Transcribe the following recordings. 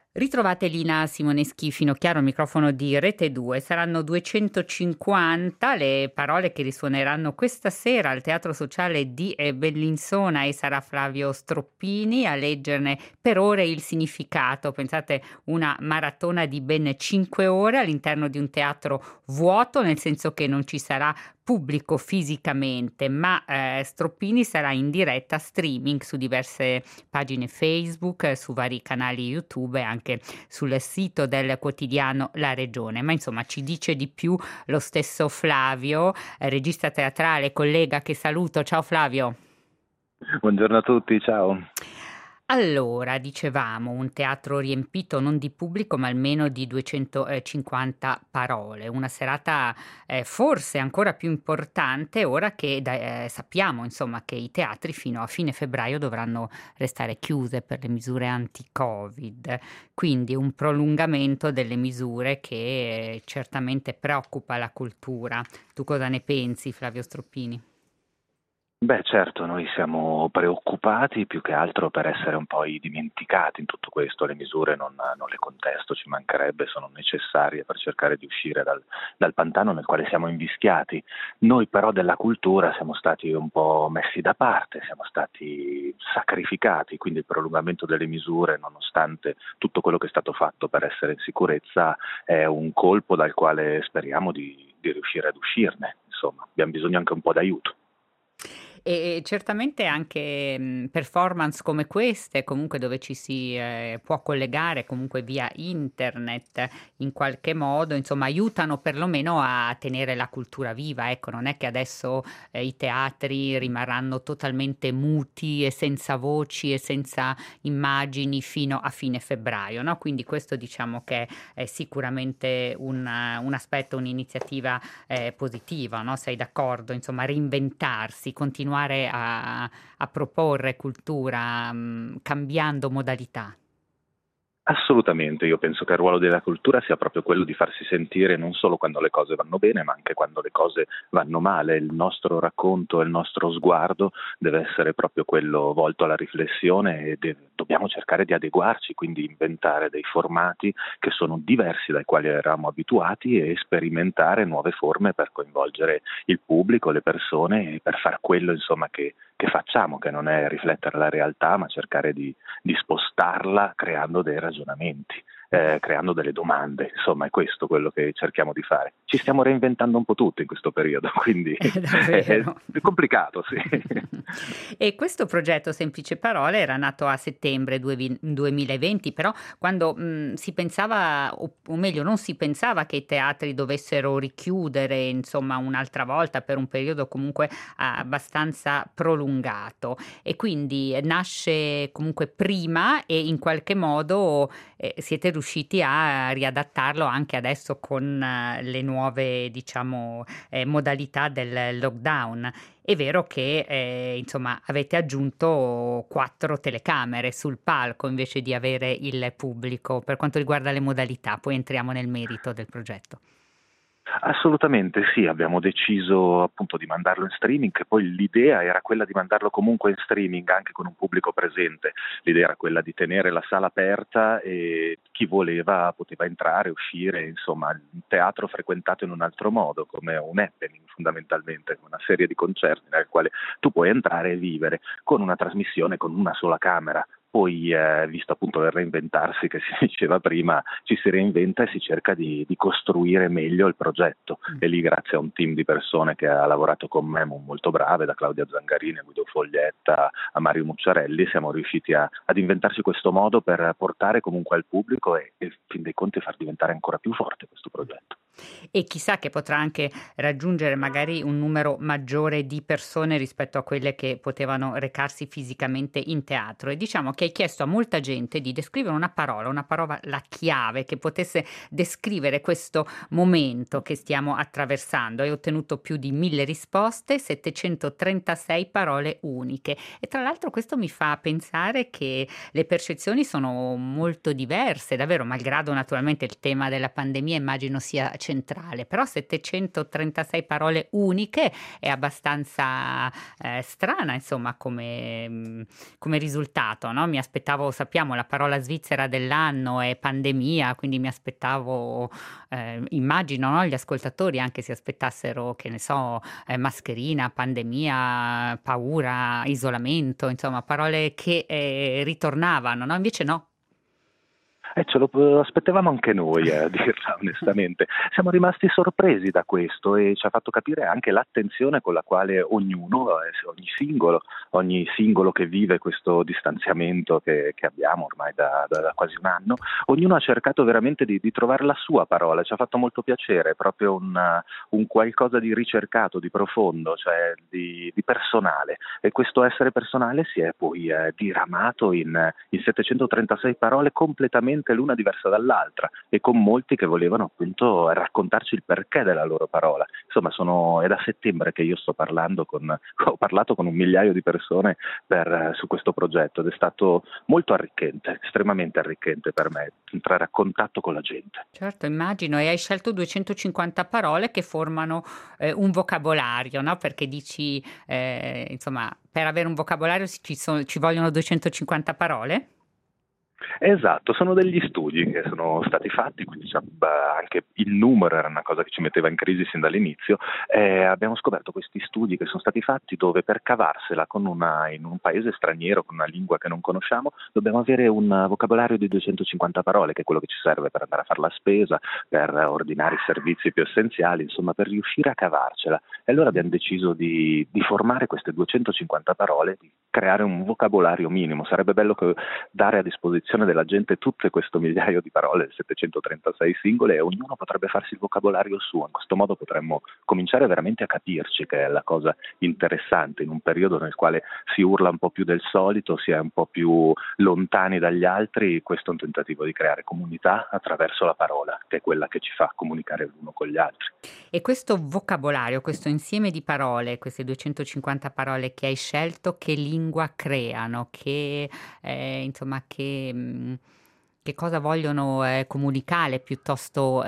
Ritrovate Lina Simoneschi Finocchiaro al microfono di Rete 2. Saranno 250 le parole che risuoneranno questa sera al Teatro Sociale di Bellinzona e sarà Flavio Stroppini a leggerne per ore il significato. Pensate, una maratona di ben 5 ore all'interno di un teatro vuoto, nel senso che non ci sarà pubblico fisicamente, ma Stroppini sarà in diretta streaming su diverse pagine Facebook, su vari canali YouTube e anche sul sito del quotidiano La Regione. Ma insomma ci dice di più lo stesso Flavio, regista teatrale, collega che saluto. Ciao Flavio. Buongiorno a tutti, ciao. Allora, dicevamo, un teatro riempito non di pubblico, ma almeno di 250 parole. Una serata forse ancora più importante ora che sappiamo, insomma, che i teatri fino a fine febbraio dovranno restare chiuse per le misure anti-Covid. Quindi un prolungamento delle misure che certamente preoccupa la cultura. Tu cosa ne pensi, Flavio Stroppini? Beh, certo, noi siamo preoccupati più che altro per essere un po' i dimenticati in tutto questo. Le misure non le contesto, ci mancherebbe, sono necessarie per cercare di uscire dal pantano nel quale siamo invischiati. Noi però della cultura siamo stati un po' messi da parte, siamo stati sacrificati, quindi il prolungamento delle misure, nonostante tutto quello che è stato fatto per essere in sicurezza, è un colpo dal quale speriamo di riuscire ad uscirne. Insomma, abbiamo bisogno anche un po' d'aiuto. E certamente anche, performance come queste, comunque dove ci si, può collegare comunque via internet in qualche modo, insomma aiutano perlomeno a tenere la cultura viva, ecco, non è che adesso, i teatri rimarranno totalmente muti e senza voci e senza immagini fino a fine febbraio, no, quindi questo diciamo che è sicuramente un aspetto, un'iniziativa positiva, no? Sei d'accordo? Insomma, reinventarsi, continuare a proporre cultura, cambiando modalità. Assolutamente, io penso che il ruolo della cultura sia proprio quello di farsi sentire non solo quando le cose vanno bene, ma anche quando le cose vanno male. Il nostro racconto e il nostro sguardo deve essere proprio quello volto alla riflessione e dobbiamo cercare di adeguarci, quindi inventare dei formati che sono diversi dai quali eravamo abituati e sperimentare nuove forme per coinvolgere il pubblico, le persone e per far quello insomma che facciamo, che non è riflettere la realtà, ma cercare di spostarla creando dei ragionamenti, creando delle domande. Insomma, è questo quello che cerchiamo di fare. Ci stiamo reinventando un po' tutto in questo periodo, quindi è Davvero. complicato, sì. E questo progetto Semplice Parole era nato a settembre 2020, però quando si pensava, o meglio, non si pensava che i teatri dovessero richiudere, insomma, un'altra volta per un periodo comunque abbastanza prolungato. E quindi nasce comunque prima e in qualche modo siete riusciti a riadattarlo anche adesso con le nuove, diciamo, modalità del lockdown. È vero che, insomma, avete aggiunto 4 telecamere sul palco invece di avere il pubblico per quanto riguarda le modalità, poi entriamo nel merito del progetto. Assolutamente sì, abbiamo deciso appunto di mandarlo in streaming, che poi l'idea era quella di mandarlo comunque in streaming anche con un pubblico presente. L'idea era quella di tenere la sala aperta e chi voleva poteva entrare, uscire, insomma, il teatro frequentato in un altro modo, come un happening fondamentalmente, una serie di concerti nel quale tu puoi entrare e vivere con una trasmissione con una sola camera. Poi, visto appunto il reinventarsi che si diceva prima, ci si reinventa e si cerca di costruire meglio il progetto. E lì, grazie a un team di persone che ha lavorato con me molto brave, da Claudia Zangarini a Guido Foglietta a Mario Mucciarelli, siamo riusciti ad inventarci questo modo per portare comunque al pubblico e in fin dei conti far diventare ancora più forte questo progetto. E chissà che potrà anche raggiungere magari un numero maggiore di persone rispetto a quelle che potevano recarsi fisicamente in teatro. E diciamo che hai chiesto a molta gente di descrivere una parola la chiave che potesse descrivere questo momento che stiamo attraversando. Hai ottenuto più di 1000 risposte, 736 parole uniche. E tra l'altro questo mi fa pensare che le percezioni sono molto diverse, davvero, malgrado naturalmente il tema della pandemia immagino sia centrale, però 736 parole uniche è abbastanza strana, insomma, come risultato, no? Mi aspettavo, sappiamo, la parola svizzera dell'anno è pandemia, quindi mi aspettavo, immagino, no, gli ascoltatori anche si aspettassero, che ne so, mascherina, pandemia, paura, isolamento, insomma, parole che ritornavano, no? Invece no. Ce lo aspettavamo anche noi, a dirla onestamente. Siamo rimasti sorpresi da questo e ci ha fatto capire anche l'attenzione con la quale ognuno, ogni singolo che vive questo distanziamento che abbiamo ormai da quasi un anno, ognuno ha cercato veramente di trovare la sua parola. Ci ha fatto molto piacere, è proprio un qualcosa di ricercato, di profondo, cioè di personale. E questo essere personale si è poi diramato in 736 parole completamente l'una diversa dall'altra e con molti che volevano appunto raccontarci il perché della loro parola. Insomma, è da settembre che io ho parlato con 1 migliaio di persone su questo progetto ed è stato molto arricchente, estremamente arricchente per me entrare a contatto con la gente. Certo, immagino, e hai scelto 250 parole che formano un vocabolario, no? Perché dici, insomma, per avere un vocabolario ci vogliono 250 parole? Esatto, sono degli studi che sono stati fatti, quindi anche il numero era una cosa che ci metteva in crisi sin dall'inizio. Abbiamo scoperto questi studi che sono stati fatti dove per cavarsela in un paese straniero, con una lingua che non conosciamo, dobbiamo avere un vocabolario di 250 parole, che è quello che ci serve per andare a fare la spesa, per ordinare i servizi più essenziali, insomma per riuscire a cavarcela. E allora abbiamo deciso di formare queste 250 parole, di creare un vocabolario minimo. Sarebbe bello dare a disposizione della gente tutte questo migliaio di parole, 736 singole, e ognuno potrebbe farsi il vocabolario suo. In questo modo potremmo cominciare veramente a capirci, che è la cosa interessante in un periodo nel quale si urla un po' più del solito, si è un po' più lontani dagli altri. Questo è un tentativo di creare comunità attraverso la parola, che è quella che ci fa comunicare l'uno con gli altri. E questo vocabolario, questo insieme di parole, queste 250 parole che hai scelto, che lingua creano? Insomma, che cosa vogliono comunicare? Piuttosto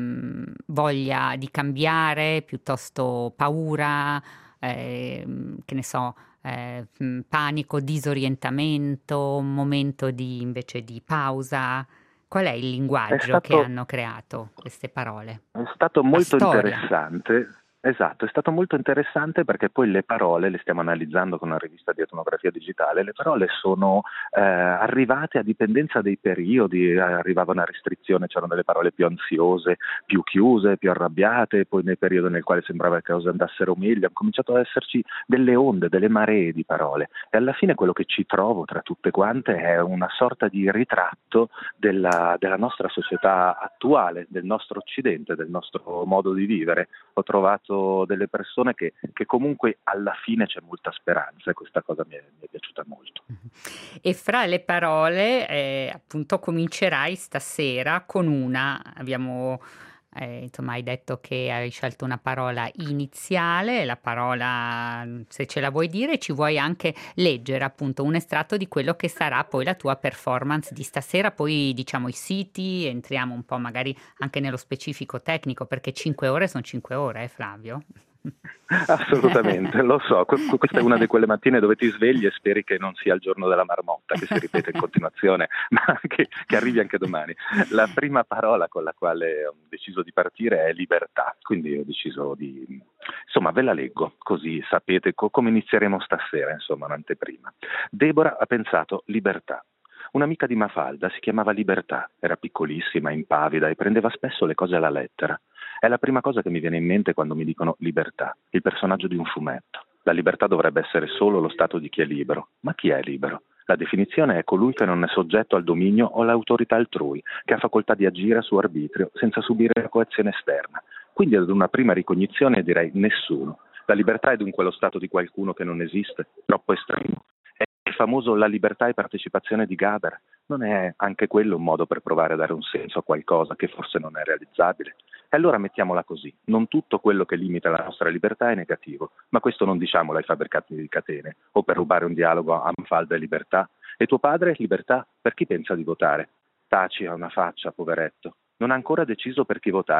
voglia di cambiare, piuttosto paura, che ne so, panico, disorientamento, un momento invece di pausa? Qual è il È linguaggio che stato hanno creato queste parole? È stato La molto storia. interessante. Esatto, è stato molto interessante perché poi le parole, le stiamo analizzando con una rivista di etnografia digitale, le parole sono arrivate a dipendenza dei periodi, arrivava una restrizione, c'erano delle parole più ansiose, più chiuse, più arrabbiate, poi nel periodo nel quale sembrava che le cose andassero meglio, hanno cominciato ad esserci delle onde, delle maree di parole e alla fine quello che ci trovo tra tutte quante è una sorta di ritratto della nostra società attuale, del nostro Occidente, del nostro modo di vivere. Ho trovato delle persone che comunque alla fine c'è molta speranza e questa cosa mi è piaciuta molto. E fra le parole, appunto, comincerai stasera con insomma, hai detto che hai scelto una parola iniziale, la parola, se ce la vuoi dire, ci vuoi anche leggere appunto un estratto di quello che sarà poi la tua performance di stasera, poi diciamo i siti, entriamo un po' magari anche nello specifico tecnico, perché 5 ore sono 5 ore, Flavio? Assolutamente, lo so, questa è una di quelle mattine dove ti svegli e speri che non sia il giorno della marmotta che si ripete in continuazione, ma che arrivi anche domani. La prima parola con la quale ho deciso di partire è libertà, quindi ho deciso insomma ve la leggo così sapete come inizieremo stasera, insomma un'anteprima. Deborah ha pensato libertà. Un'amica di Mafalda si chiamava Libertà, era piccolissima, impavida e prendeva spesso le cose alla lettera. È la prima cosa che mi viene in mente quando mi dicono libertà, il personaggio di un fumetto. La libertà dovrebbe essere solo lo stato di chi è libero. Ma chi è libero? La definizione è colui che non è soggetto al dominio o all'autorità altrui, che ha facoltà di agire a suo arbitrio senza subire la coazione esterna. Quindi ad una prima ricognizione direi nessuno. La libertà è dunque lo stato di qualcuno che non esiste, troppo estremo. È il famoso la libertà e partecipazione di Gaber. Non è anche quello un modo per provare a dare un senso a qualcosa che forse non è realizzabile? E allora mettiamola così, non tutto quello che limita la nostra libertà è negativo, ma questo non diciamolo ai fabbricati di catene, o per rubare un dialogo a Mafalda e libertà. E tuo padre, libertà, per chi pensa di votare? Taci ha una faccia, poveretto. Non ha ancora deciso per chi votare.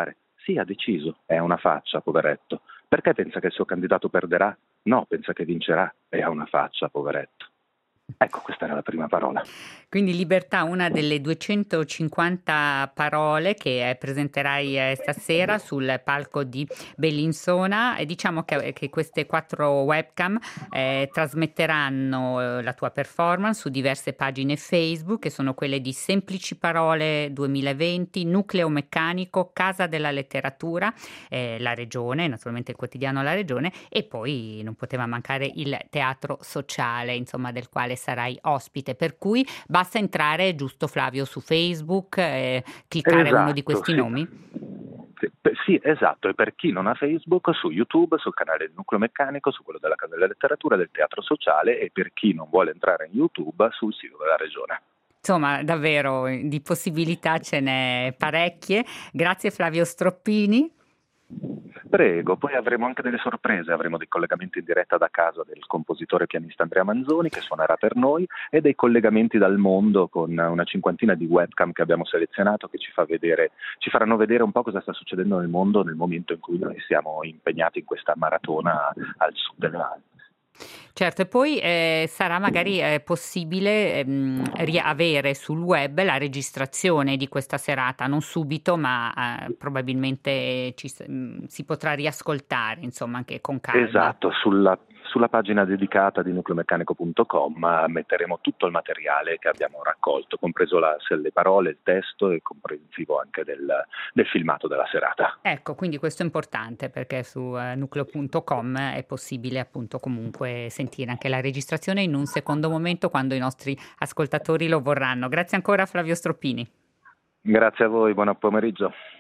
Sì, ha deciso, è una faccia, poveretto. Perché pensa che il suo candidato perderà? No, pensa che vincerà e ha una faccia, poveretto. Ecco, questa era la prima parola. Quindi libertà, una delle 250 parole che presenterai stasera sul palco di Bellinzona, e diciamo che queste 4 webcam trasmetteranno la tua performance su diverse pagine Facebook, che sono quelle di Semplici Parole 2020, Nucleo Meccanico, Casa della Letteratura, La Regione, naturalmente il quotidiano La Regione, e poi non poteva mancare il Teatro Sociale, insomma, del quale sarai ospite, per cui basta entrare, giusto Flavio, su Facebook, cliccare uno di Esatto, questi sì. nomi? Sì, esatto, e per chi non ha Facebook, su YouTube, sul canale del Nucleo Meccanico, su quello della Casa della Letteratura, del Teatro Sociale, e per chi non vuole entrare in YouTube, sul sito della Regione. Insomma, davvero di possibilità ce n'è parecchie. Grazie Flavio Stroppini. Prego, poi avremo anche delle sorprese, avremo dei collegamenti in diretta da casa del compositore e pianista Andrea Manzoni, che suonerà per noi, e dei collegamenti dal mondo con una cinquantina di webcam che abbiamo selezionato, che ci faranno vedere un po' cosa sta succedendo nel mondo nel momento in cui noi siamo impegnati in questa maratona al sud dell'Alpe. Certo, e poi sarà magari possibile riavere sul web la registrazione di questa serata, non subito, ma probabilmente si potrà riascoltare, insomma, anche con calma. Esatto, sulla pagina dedicata di nucleomeccanico.com metteremo tutto il materiale che abbiamo raccolto, compreso le parole, il testo e comprensivo anche del filmato della serata. Ecco, quindi questo è importante perché su nucleo.com è possibile appunto comunque sentire anche la registrazione in un secondo momento quando i nostri ascoltatori lo vorranno. Grazie ancora Flavio Stroppini. Grazie a voi, buon pomeriggio.